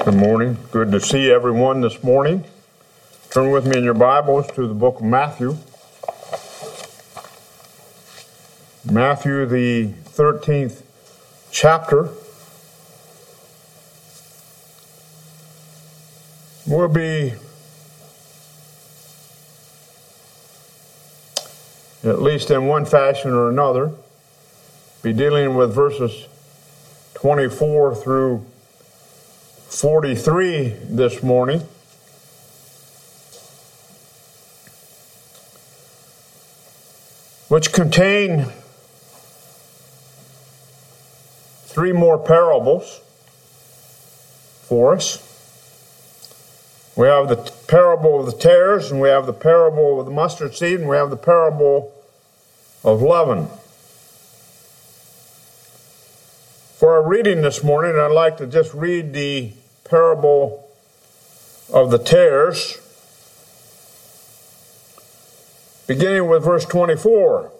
Good morning. Good to see everyone this morning. Turn with me in your Bibles to the book of Matthew. Matthew, the 13th chapter. We'll be, at least in one fashion or another, be dealing with verses 24 through 43 this morning. Which contain three more parables for us. We have the parable of the tares, and we have the parable of the mustard seed, and we have the parable of leaven. For our reading this morning, I'd like to just read the parable of the tares, beginning with verse 24.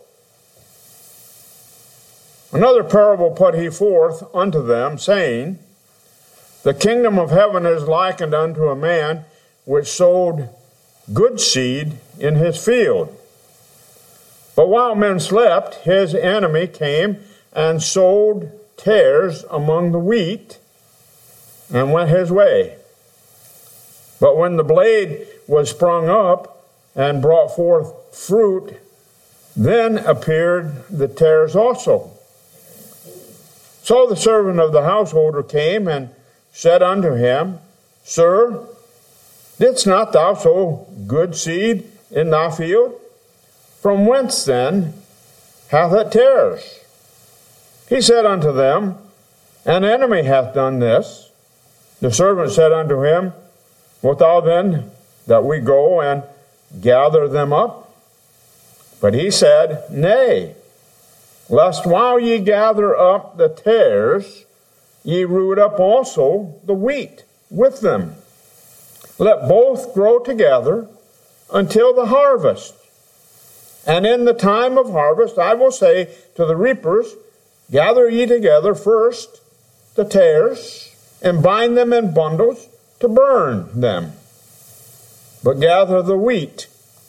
Another parable put he forth unto them, saying, The kingdom of heaven is likened unto a man which sowed good seed in his field. But while men slept, his enemy came and sowed tares among the wheat, and went his way. But when the blade was sprung up and brought forth fruit, then appeared the tares also. So the servant of the householder came and said unto him, Sir, didst not thou sow good seed in thy field? From whence then hath it tares? He said unto them, An enemy hath done this. The servant said unto him, Wilt thou then that we go and gather them up? But he said, Nay, lest while ye gather up the tares, ye root up also the wheat with them. Let both grow together until the harvest. And in the time of harvest I will say to the reapers, Gather ye together first the tares, and bind them in bundles to burn them. But gather the wheat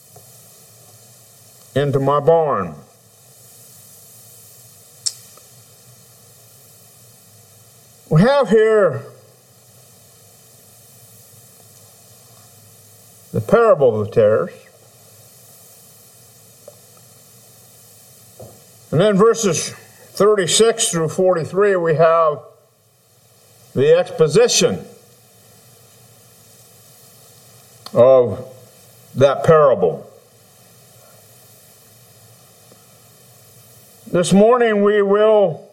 into my barn. We have here the parable of the tares. And then verses 36 through 43, we have the exposition of that parable. This morning we will,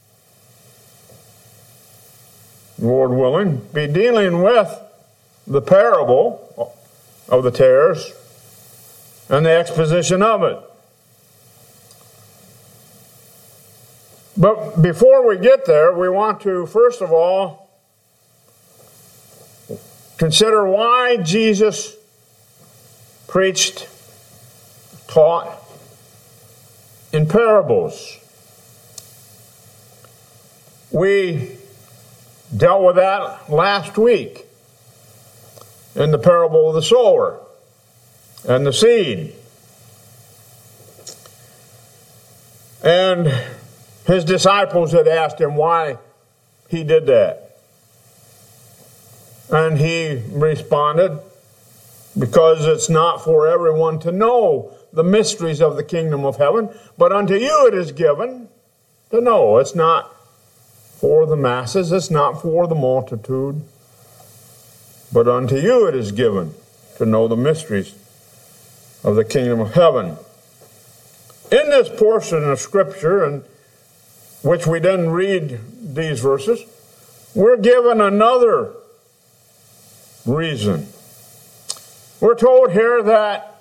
Lord willing, be dealing with the parable of the tares and the exposition of it. But before we get there, we want to, first of all, consider why Jesus preached, taught in parables. We dealt with that last week in the parable of the sower and the seed. And his disciples had asked him why he did that. And he responded, because it's not for everyone to know the mysteries of the kingdom of heaven, but unto you it is given to know. It's not for the masses, it's not for the multitude, but unto you it is given to know the mysteries of the kingdom of heaven. In this portion of Scripture, and which we didn't read these verses, we're given another reason. We're told here that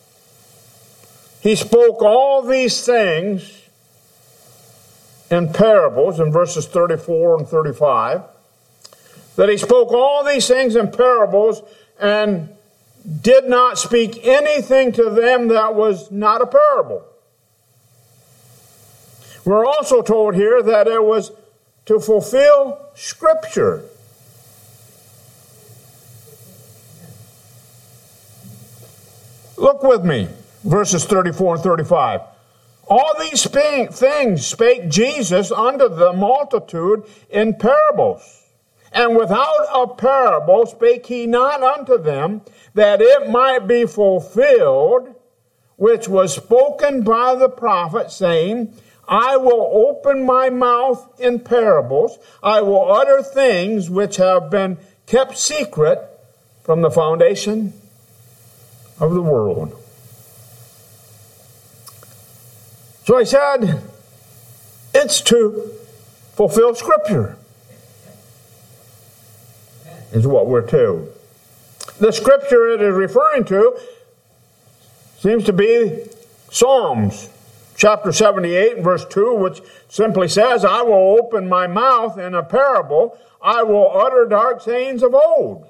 he spoke all these things in parables, in verses 34 and 35, that he spoke all these things in parables and did not speak anything to them that was not a parable. We're also told here that it was to fulfill Scripture. Look with me, verses 34 and 35. All these things spake Jesus unto the multitude in parables. And without a parable spake he not unto them, that it might be fulfilled, which was spoken by the prophet, saying, I will open my mouth in parables. I will utter things which have been kept secret from the foundation of the world. So I said, it's to fulfill Scripture, is what we're told. The Scripture it is referring to seems to be Psalms chapter 78 and verse 2, which simply says, I will open my mouth in a parable. I will utter dark sayings of old.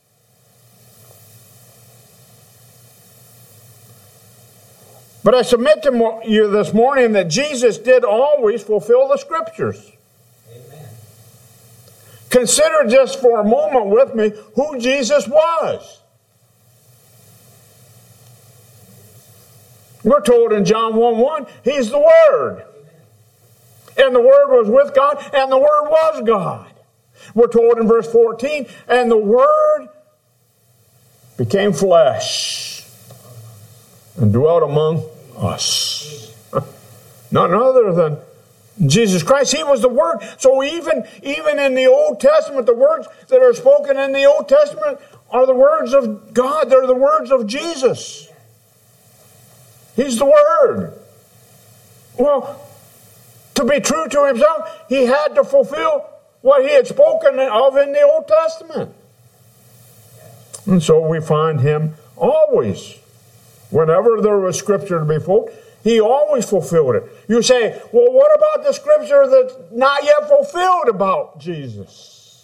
But I submit to you this morning that Jesus did always fulfill the Scriptures. Amen. Consider just for a moment with me who Jesus was. We're told in John 1:1, He's the Word. And the Word was with God, and the Word was God. We're told in verse 14, and the Word became flesh and dwelt among us. None other than Jesus Christ. He was the Word. So even in the Old Testament, the words that are spoken in the Old Testament are the words of God. They're the words of Jesus. He's the Word. Well, to be true to himself, he had to fulfill what he had spoken of in the Old Testament. And so we find him always, whenever there was Scripture to be fulfilled, he always fulfilled it. You say, well, what about the Scripture that's not yet fulfilled about Jesus?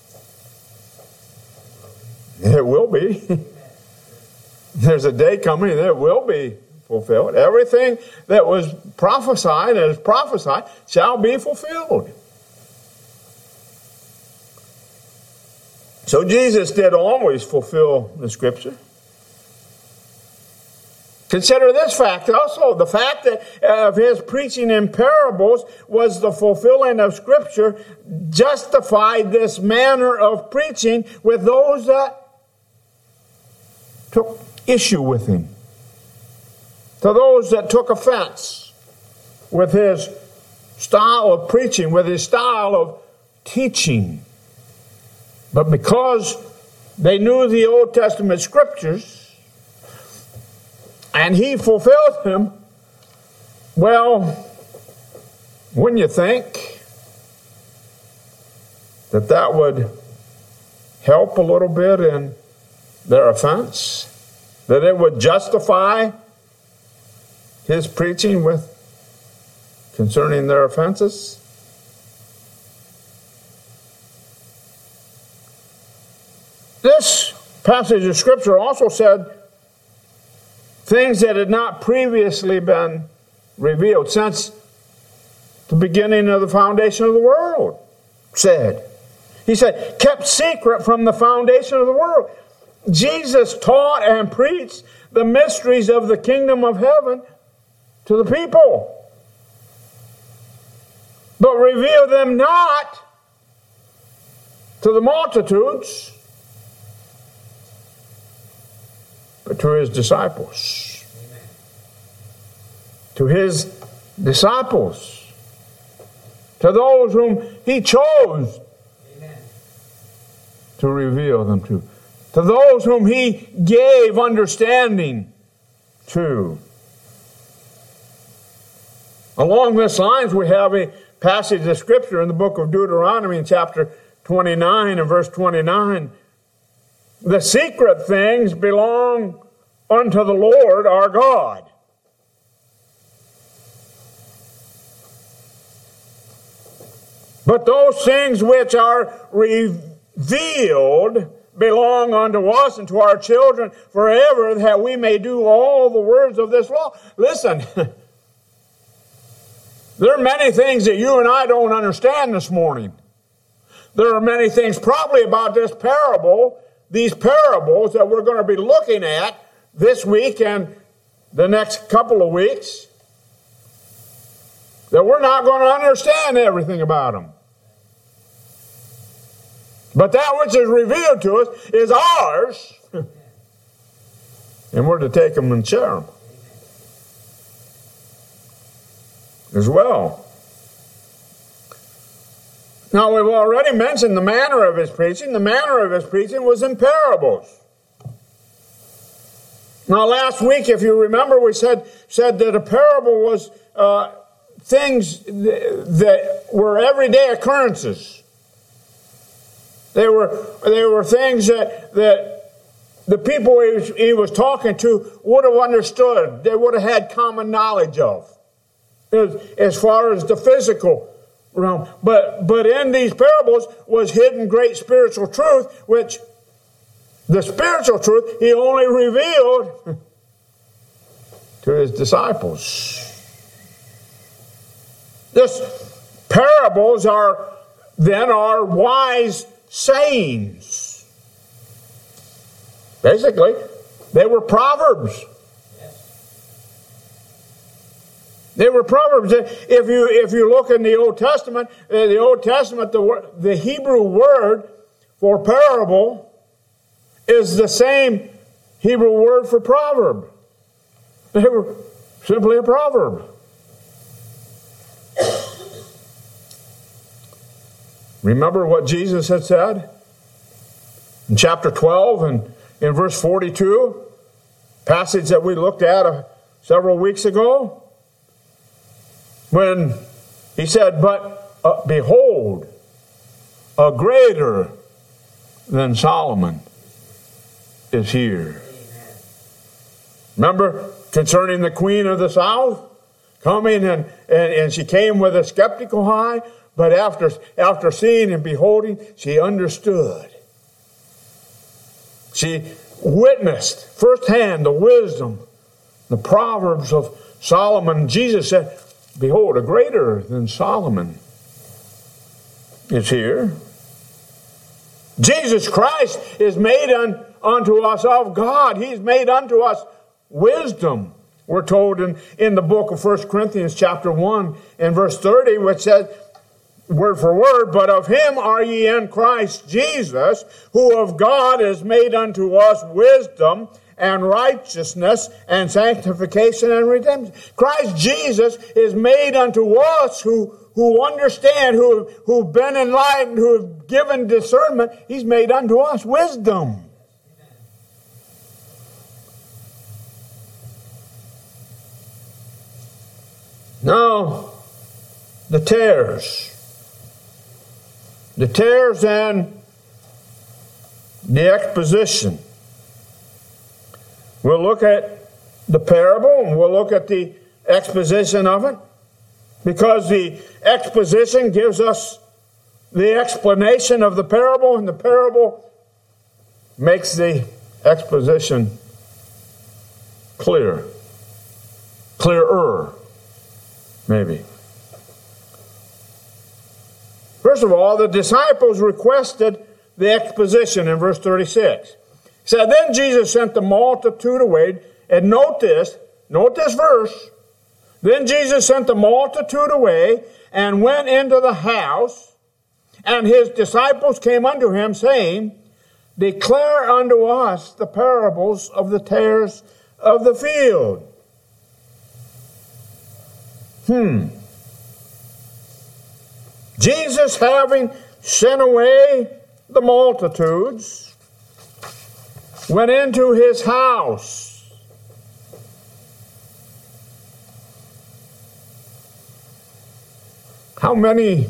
It will be. There's a day coming that it will be fulfilled. Everything that was prophesied and is prophesied shall be fulfilled. So Jesus did always fulfill the Scripture. Consider this fact also. The fact that of his preaching in parables was the fulfilling of Scripture justified this manner of preaching with those that took issue with him. To those that took offense with his style of preaching, with his style of teaching. But because they knew the Old Testament Scriptures, and he fulfilled them, well, wouldn't you think that would help a little bit in their offense? That it would justify his preaching with concerning their offenses? This passage of Scripture also said things that had not previously been revealed since the beginning of the foundation of the world. He said, kept secret from the foundation of the world. Jesus taught and preached the mysteries of the kingdom of heaven to the people, but revealed them not to the multitudes, but to his disciples. Amen. To his disciples. To those whom he chose. Amen. To reveal them to. To those whom he gave understanding to. Along these lines, we have a passage of Scripture in the book of Deuteronomy in chapter 29 and verse 29. The secret things belong unto the Lord our God. But those things which are revealed belong unto us and to our children forever, that we may do all the words of this law. Listen, there are many things that you and I don't understand this morning. There are many things probably about this parable, these parables that we're going to be looking at this week and the next couple of weeks that we're not going to understand everything about them. But that which is revealed to us is ours, and we're to take them and share them as well. Now, we've already mentioned the manner of his preaching. The manner of his preaching was in parables. Now, last week, if you remember, we said that a parable was things that were everyday occurrences. They were things that the people he was talking to would have understood. They would have had common knowledge of, as far as the physical realm. But in these parables was hidden great spiritual truth, which the spiritual truth he only revealed to his disciples. This parables are wise sayings. Basically, they were proverbs. They were proverbs. If you look in the Old Testament, the Hebrew word for parable is the same Hebrew word for proverb. They were simply a proverb. Remember what Jesus had said in chapter 12 and in verse 42, passage that we looked at several weeks ago, when he said, "But behold, a greater than Solomon is here." Remember concerning the queen of the south coming and she came with a skeptical eye, but after seeing and beholding, she understood. She witnessed firsthand the wisdom, the proverbs of Solomon. Jesus said, "Behold, a greater than Solomon is here." Jesus Christ is made unto us of God. He's made unto us wisdom. We're told in the book of 1 Corinthians chapter 1 and verse 30, which says, word for word, "But of him are ye in Christ Jesus, who of God is made unto us wisdom and righteousness and sanctification and redemption." Christ Jesus is made unto us who understand, who've been enlightened, who've given discernment. He's made unto us wisdom. Now, the tares. The tares and the exposition. We'll look at the parable and we'll look at the exposition of it, because the exposition gives us the explanation of the parable, and the parable makes the exposition clearer, maybe. First of all, the disciples requested the exposition in verse 36. It said, "Then Jesus sent the multitude away," and note this verse. "Then Jesus sent the multitude away and went into the house, and his disciples came unto him, saying, Declare unto us the parables of the tares of the field." Jesus, having sent away the multitudes, went into his house. How many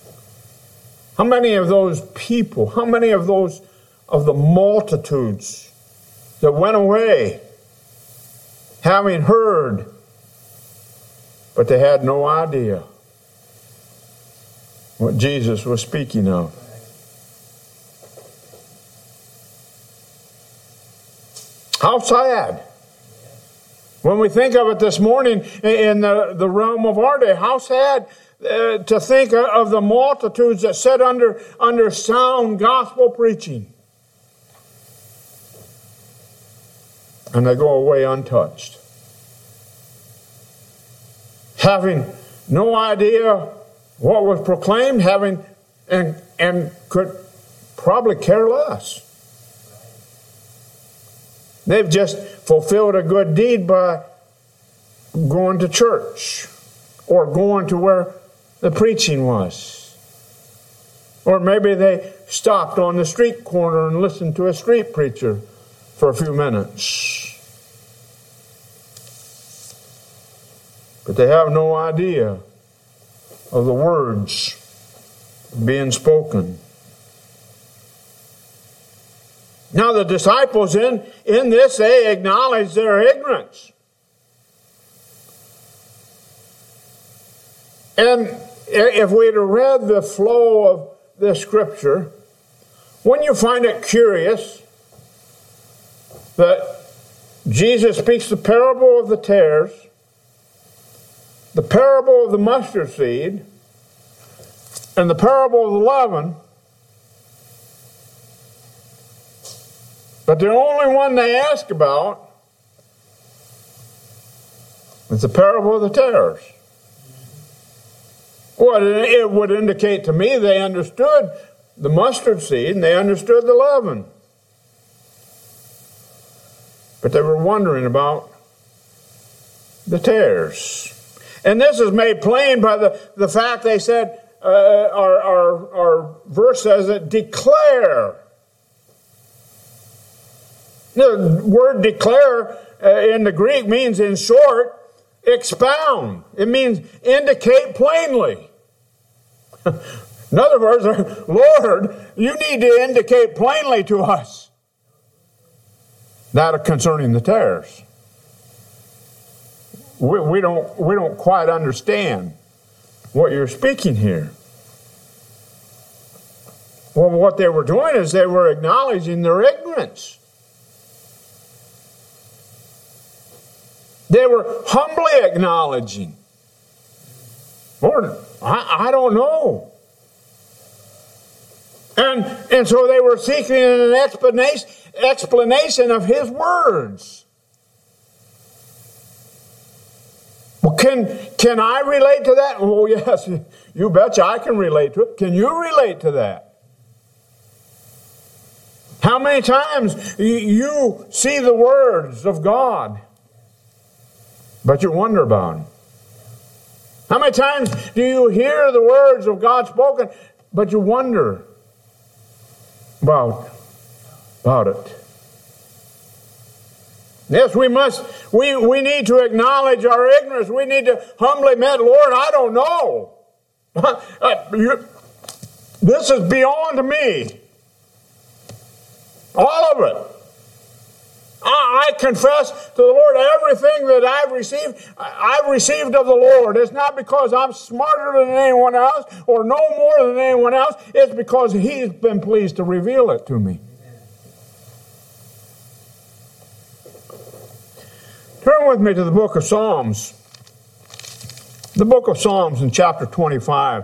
of those people, how many of the multitudes that went away, having heard, but they had no idea what Jesus was speaking of? How sad. When we think of it this morning in the realm of our day, how sad to think of the multitudes that sat under sound gospel preaching. and they go away untouched. Having no idea what was proclaimed, and could probably care less. They've just fulfilled a good deed by going to church or going to where the preaching was. Or maybe they stopped on the street corner and listened to a street preacher for a few minutes. But they have no idea of the words being spoken. Now the disciples in this, they acknowledge their ignorance. And if we'd have read the flow of the scripture, wouldn't you find it curious that Jesus speaks the parable of the tares, the parable of the mustard seed, and the parable of the leaven, but the only one they ask about is the parable of the tares. Well, it would indicate to me they understood the mustard seed and they understood the leaven. But they were wondering about the tares. And this is made plain by the fact they said, our verse says it, declare. The word declare in the Greek means, in short, expound. It means indicate plainly. In other words, Lord, you need to indicate plainly to us that concerning the tares. We don't quite understand what you're speaking here. Well, what they were doing is they were acknowledging their ignorance. They were humbly acknowledging, Lord, I don't know. And so they were seeking an explanation of his words. Well, can I relate to that? Oh, yes, you betcha I can relate to it. Can you relate to that? How many times you see the words of God, but you wonder about them? How many times do you hear the words of God spoken, but you wonder about it? Yes, we need to acknowledge our ignorance. We need to humbly admit, Lord, I don't know. This is beyond me. All of it. I confess to the Lord everything that I've received of the Lord. It's not because I'm smarter than anyone else or know more than anyone else. It's because He's been pleased to reveal it to me. Turn with me to the book of Psalms. The book of Psalms in chapter 25.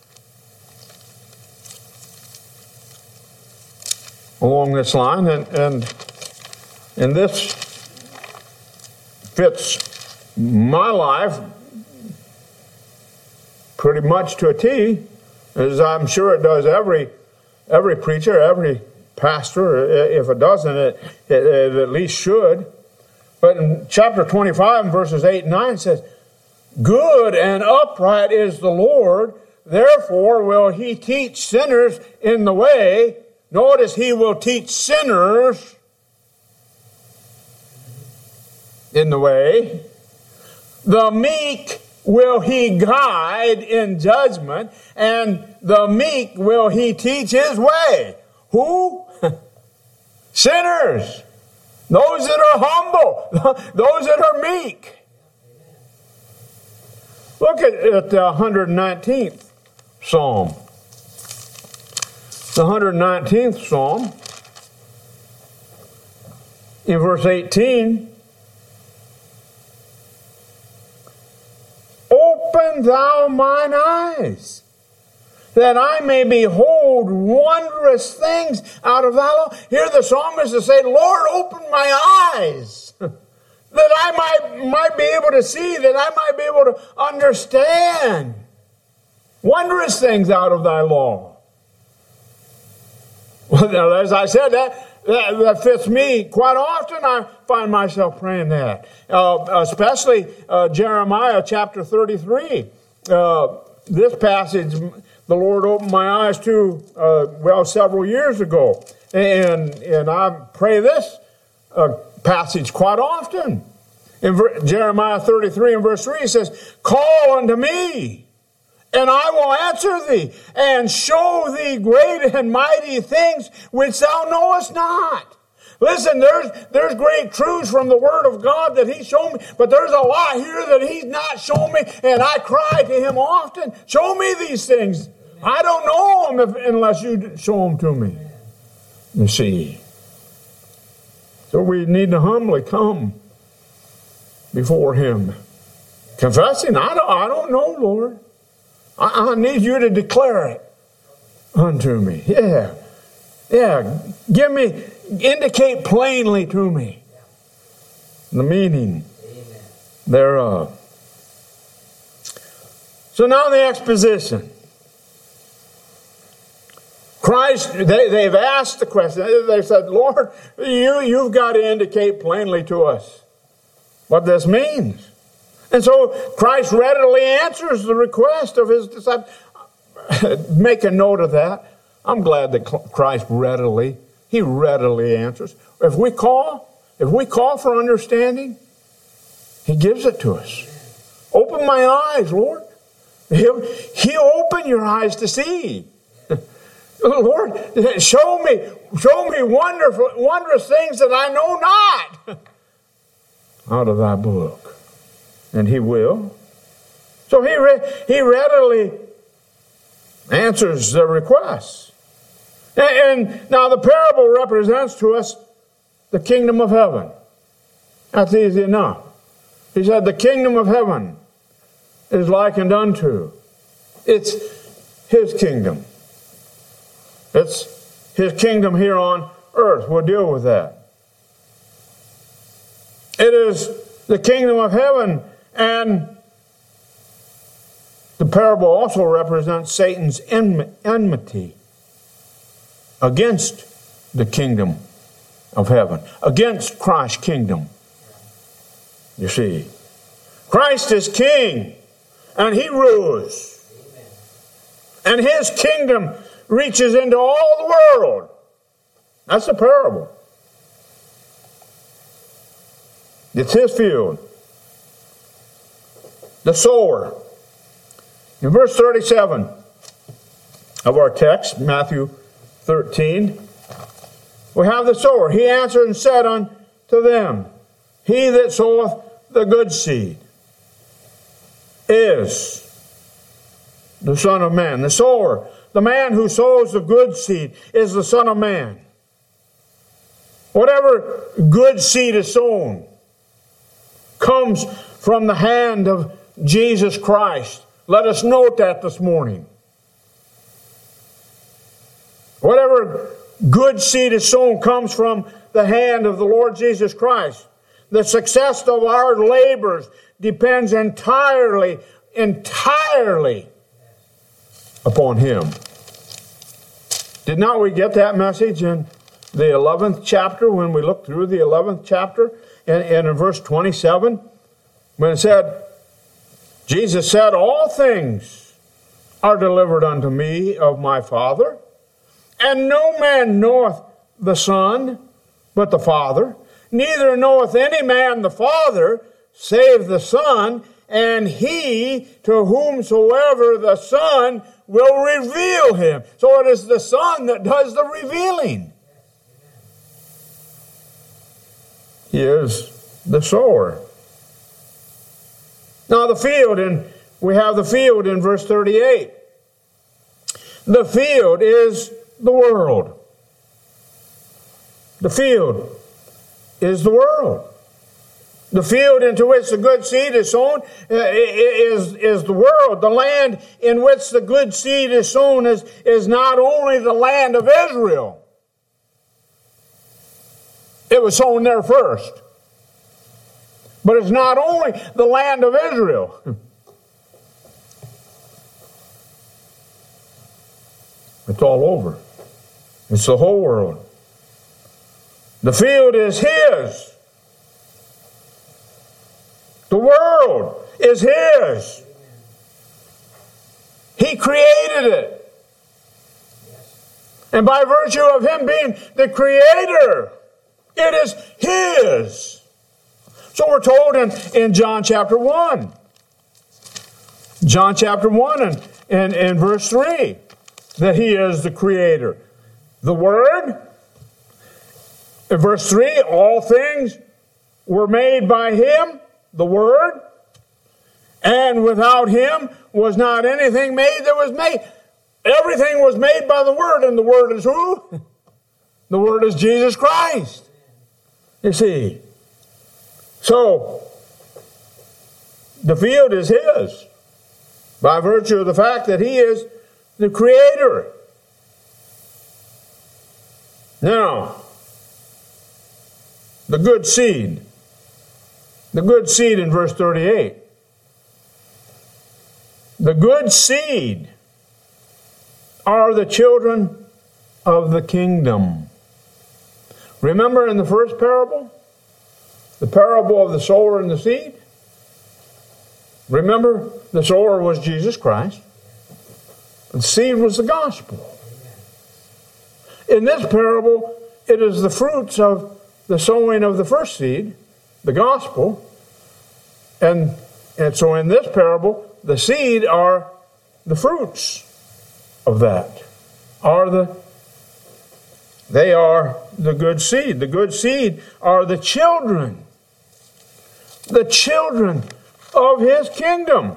Along this line, and this fits my life pretty much to a T, as I'm sure it does every preacher, every pastor. If it doesn't, it at least should. But in chapter 25, verses 8 and 9 says, good and upright is the Lord, therefore will He teach sinners in the way. Notice, He will teach sinners in the way. The meek will He guide in judgment, and the meek will He teach His way. Who? Sinners. Those that are humble. Those that are meek. Look at the 119th Psalm. The 119th Psalm, in verse 18, open thou mine eyes, that I may behold showed wondrous things out of thy law. Here the psalmist is saying, Lord, open my eyes that I might be able to see, that I might be able to understand wondrous things out of thy law. Well, as I said, that fits me quite often. I find myself praying that. Especially Jeremiah chapter 33. This passage, the Lord opened my eyes to, several years ago. And I pray this passage quite often. In Jeremiah 33 and verse 3, it says, call unto me, and I will answer thee, and show thee great and mighty things which thou knowest not. Listen, there's great truths from the Word of God that He showed me, but there's a lot here that He's not shown me, and I cry to Him often, show me these things. I don't know them unless you show them to me. You see. So we need to humbly come before Him, confessing, I don't know, Lord. I need you to declare it unto me. Yeah. Indicate plainly to me the meaning thereof. So now the exposition. Christ, they've asked the question. They've said, Lord, you've got to indicate plainly to us what this means. And so Christ readily answers the request of His disciples. Make a note of that. I'm glad that Christ readily answers. If we call for understanding, He gives it to us. Open my eyes, Lord. He'll open your eyes to see. Lord, show me wondrous things that I know not out of thy book. And He will. So He readily answers the request. And now the parable represents to us the kingdom of heaven. That's easy enough. He said the kingdom of heaven is likened unto. It's His kingdom. It's His kingdom here on earth. We'll deal with that. It is the kingdom of heaven, and the parable also represents Satan's enmity against the kingdom of heaven, against Christ's kingdom. You see, Christ is king, and He rules. And His kingdom reaches into all the world. That's the parable. It's His field. The sower. In verse 37 of our text, Matthew 13, we have the sower. He answered and said unto them, He that soweth the good seed is the Son of Man. The sower, the man who sows the good seed, is the Son of Man. Whatever good seed is sown comes from the hand of Jesus Christ. Let us note that this morning. Whatever good seed is sown comes from the hand of the Lord Jesus Christ. The success of our labors depends entirely upon Him. Did not we get that message in the 11th chapter, when we looked through the 11th chapter, and in verse 27, when it said, Jesus said, All things are delivered unto me of my Father, and no man knoweth the Son but the Father, neither knoweth any man the Father save the Son, and he to whomsoever the Son will reveal Him. So it is the Son that does the revealing. He is the sower. Now the field, and we have the field in verse 38. The field is the world. The field is the world. The field into which the good seed is sown is the world. The land in which the good seed is sown is not only the land of Israel. It was sown there first. But it's not only the land of Israel. It's all over. It's the whole world. The field is His. The world is His. He created it. And by virtue of Him being the Creator, it is His. So we're told in John chapter 1. John chapter 1 and verse 3 that He is the Creator. The Word, in verse 3, all things were made by Him, the Word, and without Him was not anything made that was made. Everything was made by the Word, and the Word is who? The Word is Jesus Christ. You see. So, the field is His by virtue of the fact that He is the Creator. Now, the good seed. The good seed in verse 38. The good seed are the children of the kingdom. Remember in the first parable? The parable of the sower and the seed? Remember, the sower was Jesus Christ. The seed was the gospel. In this parable, it is the fruits of the sowing of the first seed, the gospel. And so in this parable, the seed are the fruits of that. They are the good seed. The good seed are the children. The children of His kingdom.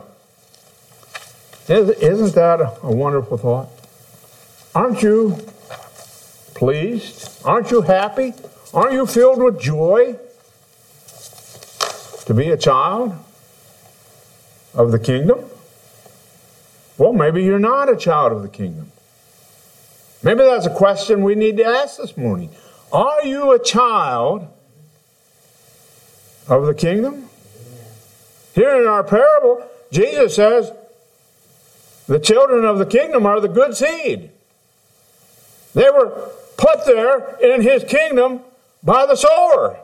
Isn't that a wonderful thought? Aren't you pleased? Aren't you happy? Aren't you filled with joy to be a child of the kingdom? Well, maybe you're not a child of the kingdom. Maybe that's a question we need to ask this morning. Are you a child of the kingdom? Here in our parable, Jesus says, the children of the kingdom are the good seed. They were put there in His kingdom by the sower,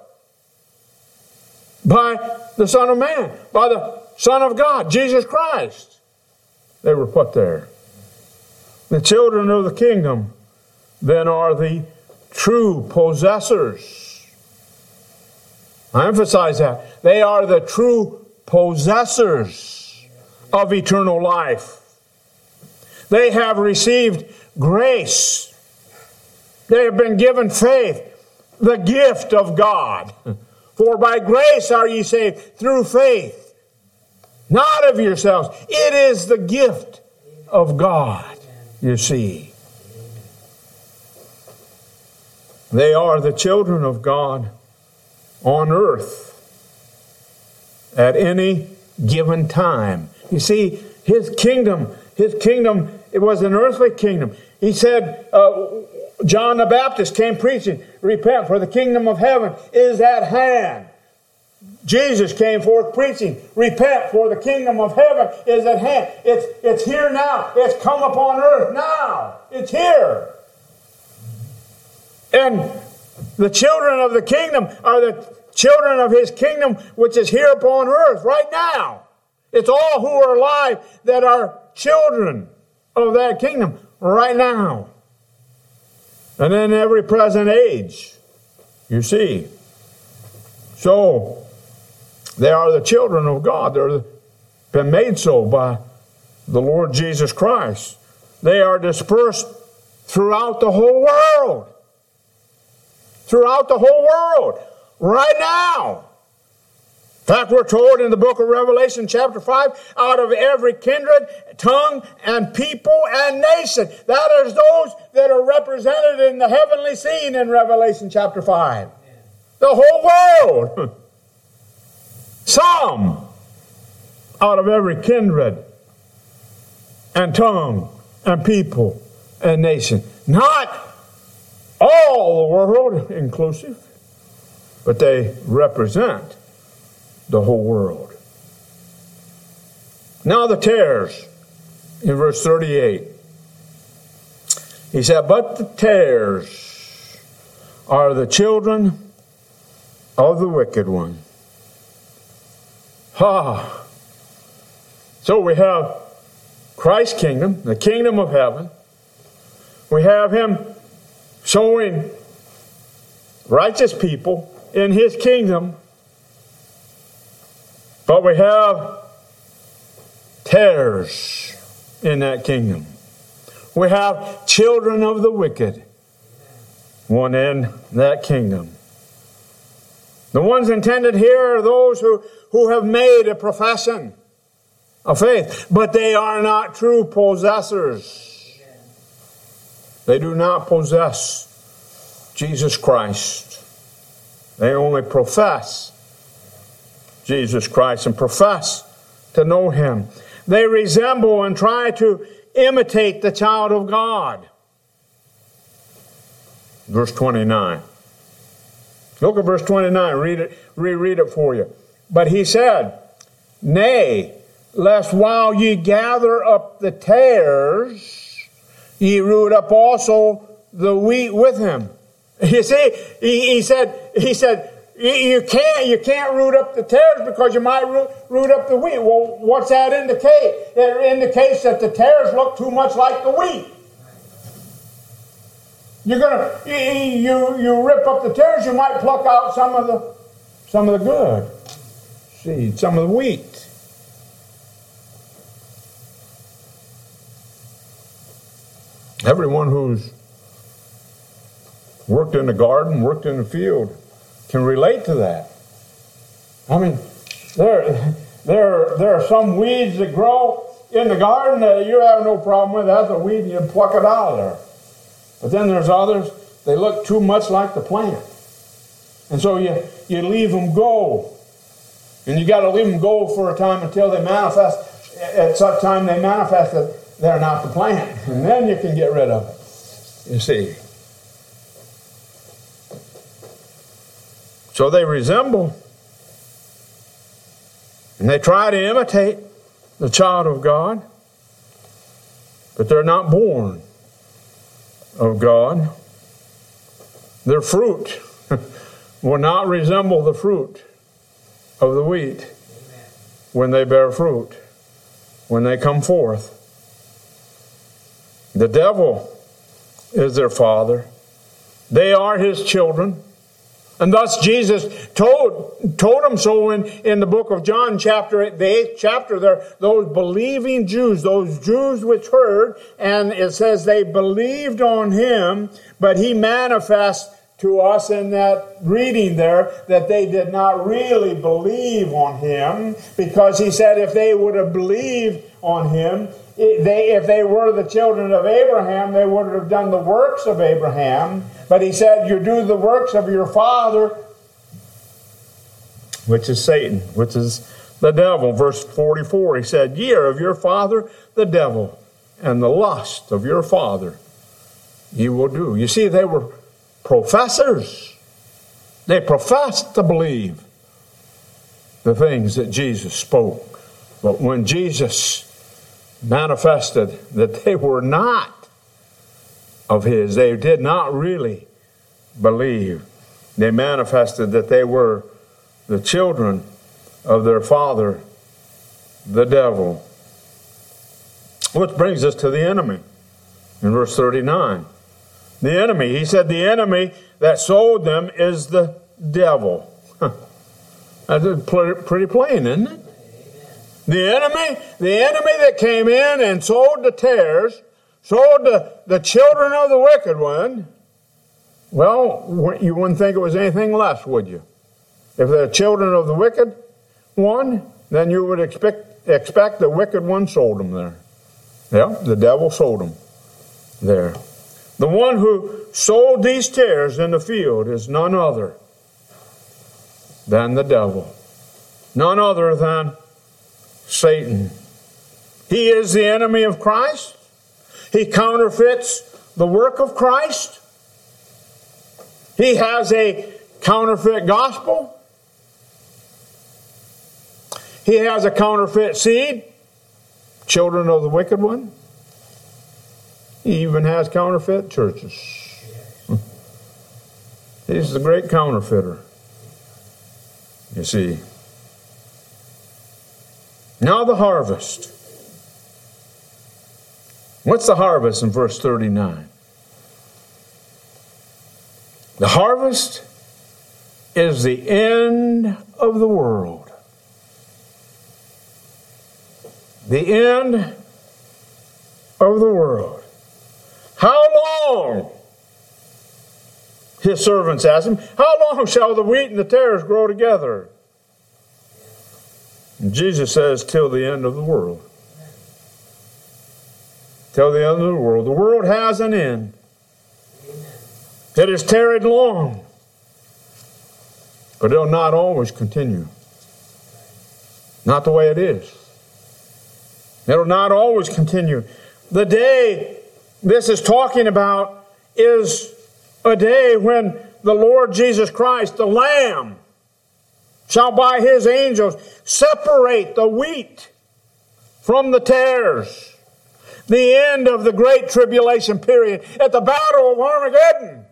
by the Son of Man, by the Son of God, Jesus Christ. They were put there. The children of the kingdom then are the true possessors. I emphasize that. They are the true possessors of eternal life. They have received grace. They have been given faith, the gift of God. For by grace are ye saved through faith, not of yourselves. It is the gift of God, you see. They are the children of God on earth at any given time. You see, His kingdom, it was an earthly kingdom. He said, John the Baptist came preaching, repent, for the kingdom of heaven is at hand. Jesus came forth preaching, repent, for the kingdom of heaven is at hand. It's here now. It's come upon earth now. It's here. And the children of the kingdom are the children of His kingdom, which is here upon earth right now. It's all who are alive that are children of that kingdom right now. And in every present age, you see. So, they are the children of God. They've been made so by the Lord Jesus Christ. They are dispersed throughout the whole world. Throughout the whole world. Right now. In fact, we're told in the book of Revelation chapter 5, out of every kindred, tongue, and people, and nation. That is those that are represented in the heavenly scene in Revelation chapter 5. The whole world. some out of every kindred and tongue and people and nation. Not all the world inclusive, but they represent the whole world. Now the tares, in verse 38. He said, but the tares are the children of the wicked one. So we have Christ's kingdom, the kingdom of heaven. We have him showing righteous people in his kingdom. But we have tares in that kingdom. We have children of the wicked, one in that kingdom. The ones intended here are those who have made a profession of faith, but they are not true possessors. They do not possess Jesus Christ. They only profess Jesus Christ and profess to know him. They resemble and try to imitate the child of God. Verse 29. Look at verse 29. Reread it for you. But he said, nay, lest while ye gather up the tares, ye root up also the wheat with him. You see, he said, you can't root up the tares because you might root up the wheat. Well, what's that indicate? It indicates that the tares look too much like the wheat. You rip up the tares, you might pluck out some of the good seed, some of the wheat. Everyone who's worked in the garden, worked in the field, can relate to that. I mean, there are some weeds that grow in the garden that you have no problem with. That's a weed, and you pluck it out of there. But then there's others, they look too much like the plant. And so you leave them go. And you got to leave them go for a time until they manifest. At such time they manifest that they're not the plant. And then you can get rid of it. You see. So they resemble. And they try to imitate the child of God. But they're not born of God. Their fruit will not resemble the fruit of the wheat when they bear fruit, when they come forth. The devil is their father. They are his children. And thus Jesus told them so in the book of John, the 8th chapter, there, those believing Jews, those Jews which heard, and it says they believed on him, but he manifests to us in that reading there that they did not really believe on him, because he said if they would have believed on him, if they were the children of Abraham, they would have done the works of Abraham. But he said, you do the works of your father, which is Satan, which is the devil. Verse 44, he said, ye are of your father, the devil, and the lust of your father ye will do. You see, they were professors. They professed to believe the things that Jesus spoke. But when Jesus manifested that they were not of his, they did not really believe. They manifested that they were the children of their father, the devil. Which brings us to the enemy in verse 39. The enemy, he said, the enemy that sold them is the devil. That's pretty plain, isn't it? The enemy that came in and sowed the tares, sowed the children of the wicked one. Well, you wouldn't think it was anything less, would you? If they're children of the wicked one, then you would expect the wicked one sold them there. Yeah, the devil sold them there. The one who sowed these tares in the field is none other than the devil. None other than Satan. He is the enemy of Christ. He counterfeits the work of Christ. He has a counterfeit gospel. He has a counterfeit seed, children of the wicked one. He even has counterfeit churches. He's the great counterfeiter, you see. Now the harvest. What's the harvest in verse 39? The harvest is the end of the world. The end of the world. How long? His servants asked him, how long shall the wheat and the tares grow together? And Jesus says, till the end of the world. Till the end of the world. The world has an end. It has tarried long. But it will not always continue. Not the way it is. It will not always continue. The day this is talking about is a day when the Lord Jesus Christ, the Lamb, shall by his angels separate the wheat from the tares. The end of the great tribulation period at the battle of Armageddon.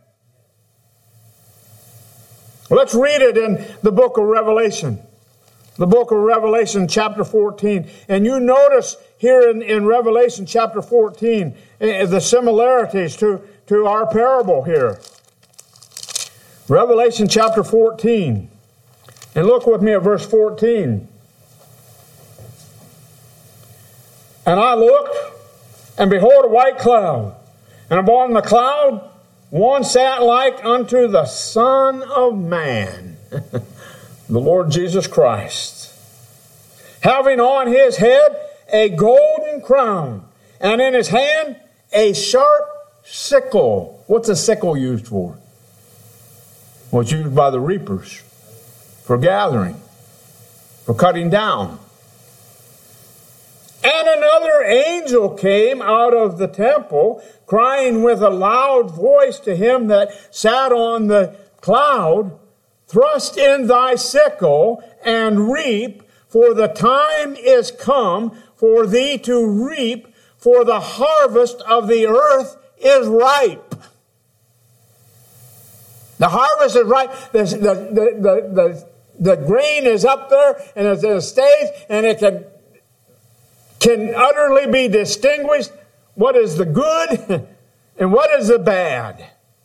Let's read it in the book of Revelation. The book of Revelation chapter 14. And you notice here in Revelation chapter 14 the similarities to our parable here. Revelation chapter 14. And look with me at verse 14. And I looked, and behold, a white cloud. And upon the cloud one sat like unto the Son of Man, the Lord Jesus Christ, having on his head a golden crown, and in his hand a sharp sickle. What's a sickle used for? Well, it's used by the reapers for gathering, for cutting down. And another angel came out of the temple, crying with a loud voice to him that sat on the cloud, thrust in thy sickle and reap, for the time is come for thee to reap, for the harvest of the earth is ripe. The harvest is ripe. The grain is up there, and it's in a stage, and it can utterly be distinguished what is the good and what is the bad.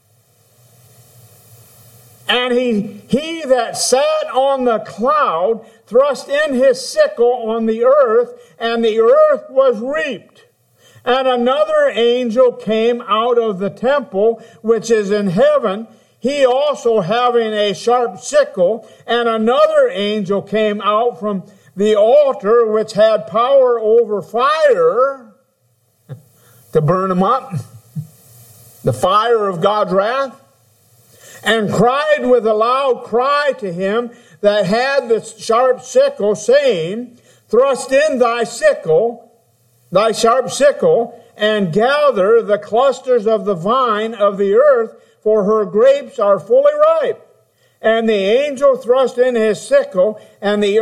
And he that sat on the cloud thrust in his sickle on the earth, and the earth was reaped. And another angel came out of the temple which is in heaven, he also having a sharp sickle, and another angel came out from the altar which had power over fire to burn them up, the fire of God's wrath, and cried with a loud cry to him that had the sharp sickle, saying, thrust in thy sharp sickle, and gather the clusters of the vine of the earth, for her grapes are fully ripe. And the angel thrust in his sickle into the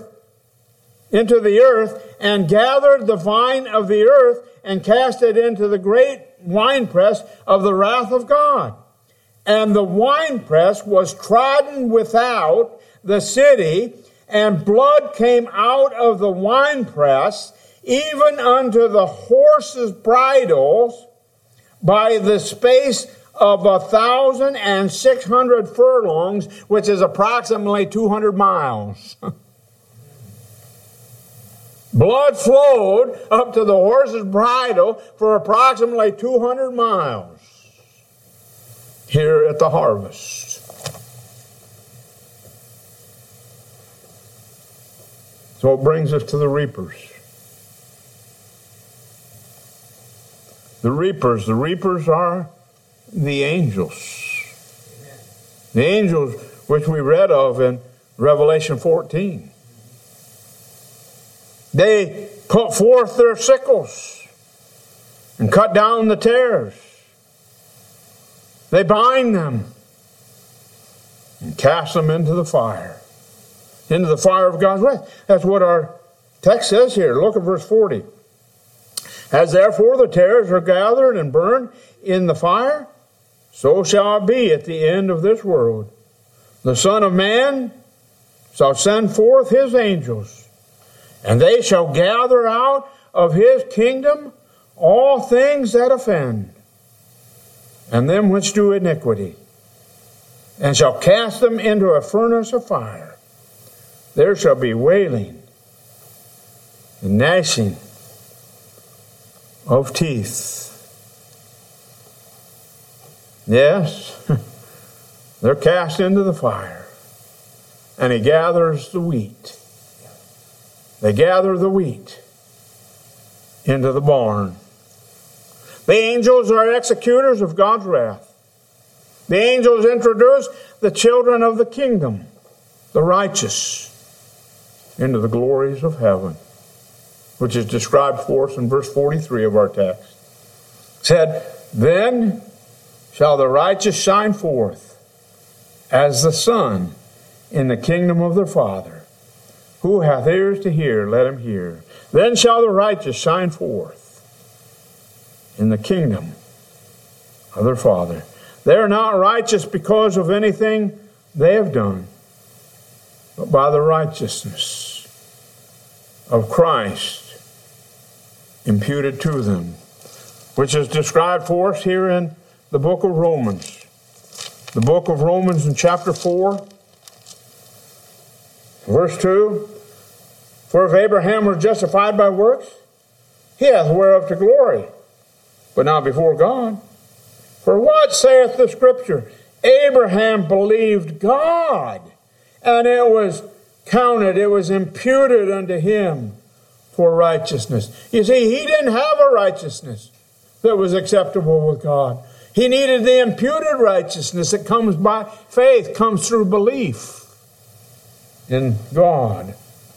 earth, and gathered the vine of the earth, and cast it into the great winepress of the wrath of God. And the winepress was trodden without the city, and blood came out of the winepress, even unto the horses' bridles, by the space of 1,600 furlongs, which is approximately 200 miles. Blood flowed up to the horse's bridle for approximately 200 miles here at the harvest. So it brings us to the reapers. The reapers are the angels. The angels which we read of in Revelation 14. They put forth their sickles and cut down the tares. They bind them and cast them into the fire of God's wrath. That's what our text says here. Look at verse 40. As therefore the tares are gathered and burned in the fire, so shall it be at the end of this world. The Son of Man shall send forth his angels, and they shall gather out of his kingdom all things that offend, and them which do iniquity, and shall cast them into a furnace of fire. There shall be wailing and gnashing of teeth. Yes, they're cast into the fire, and he gathers the wheat. They gather the wheat into the barn. The angels are executors of God's wrath. The angels introduce the children of the kingdom, the righteous, into the glories of heaven, which is described for us in verse 43 of our text. It said, then shall the righteous shine forth as the sun in the kingdom of their Father. Who hath ears to hear, let him hear. Then shall the righteous shine forth in the kingdom of their Father. They are not righteous because of anything they have done, but by the righteousness of Christ imputed to them, which is described for us here in the book of Romans. The book of Romans in chapter 4, verse 2. For if Abraham were justified by works, he hath whereof to glory, but not before God. For what saith the Scripture? Abraham believed God, and it was counted, it was imputed unto him for righteousness. You see, he didn't have a righteousness that was acceptable with God. He needed the imputed righteousness that comes by faith, comes through belief in God.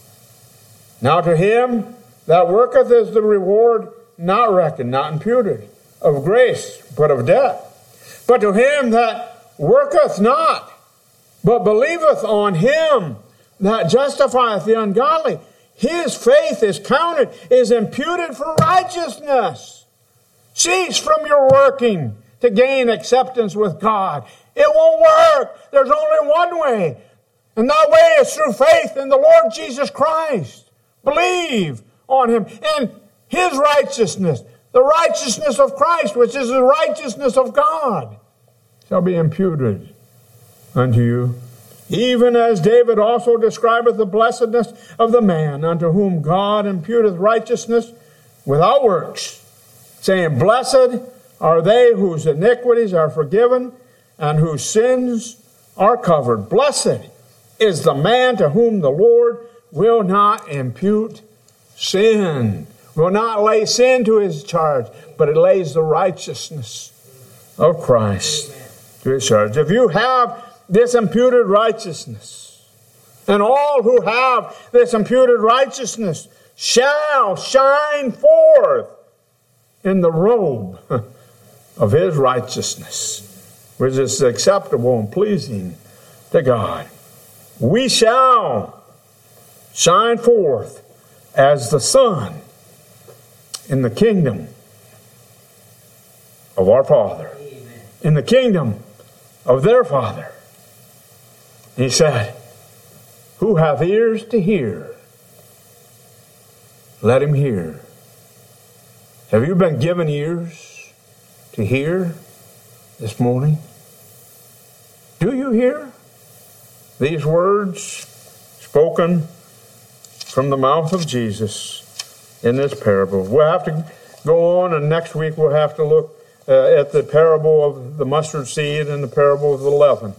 Now to him that worketh is the reward not reckoned, not imputed, of grace, but of debt. But to him that worketh not, but believeth on him that justifieth the ungodly, his faith is counted, is imputed for righteousness. Cease from your working to gain acceptance with God. It won't work. There's only one way. And that way is through faith in the Lord Jesus Christ. Believe on him and his righteousness. The righteousness of Christ, which is the righteousness of God, shall be imputed unto you. Even as David also describeth the blessedness of the man unto whom God imputeth righteousness without works, saying, blessed are they whose iniquities are forgiven and whose sins are covered. Blessed is the man to whom the Lord will not impute sin, will not lay sin to his charge, but it lays the righteousness of Christ to his charge. If you have this imputed righteousness, and all who have this imputed righteousness shall shine forth in the robe of his righteousness, which is acceptable and pleasing to God. We shall shine forth as the sun in the kingdom of our Father, in the kingdom of their Father. He said, who hath ears to hear, let him hear. Have you been given ears to hear this morning? Do you hear these words spoken from the mouth of Jesus in this parable? We'll have to go on, and next week we'll have to look at the parable of the mustard seed and the parable of the leaven.